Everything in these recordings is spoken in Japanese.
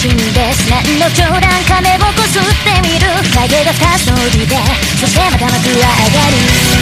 心です何の冗談亀をこすってみる影が2つ伸びてそしてまた幕は上がる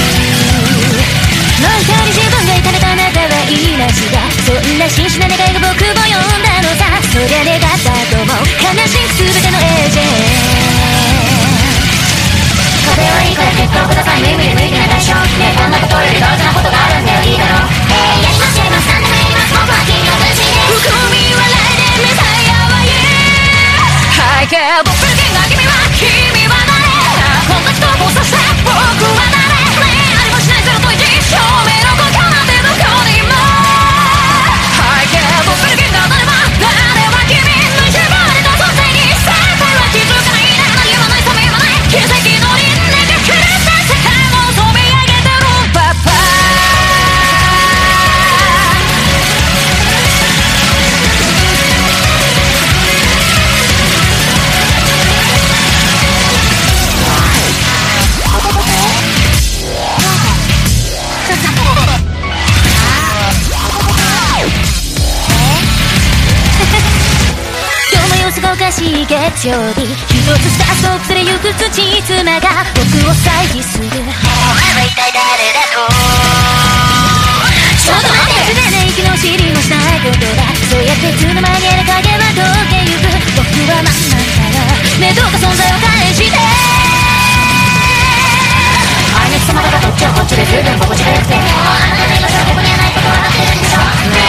もう一人自分が痛めたあなたは言いましたそんな真摯な願いが僕を呼んだのさそりゃ願ったとも悲しい全てのエージェント壁はいいから結構ください無理無理無理な対象ねこんなことより大事なことがあるんだよいいだろうやりますやります何でもやります僕は君の分身です含み笑いでメサイアは言う背景僕が君は誰こんな人をさせ僕は誰ねありもしないゼロと1証明の故郷なんてどこにも背景僕が誰は君の一番の存在にさこれは気づかない何もない染みもない奇跡の輪廻が狂った世界も飛び上げてるパパおかしい月曜日一つスタート遅れゆく土妻が僕を再起するお前は一体誰だとちょっと待って常に息の知りもしないことだそうやっていつの間にある影は溶けゆく僕は何なんだろうねどうか存在を返してあいつ様だとこっちはこっちで十分心地がよくてもうあなたの居場所はここにはないことは分かってるんでしょね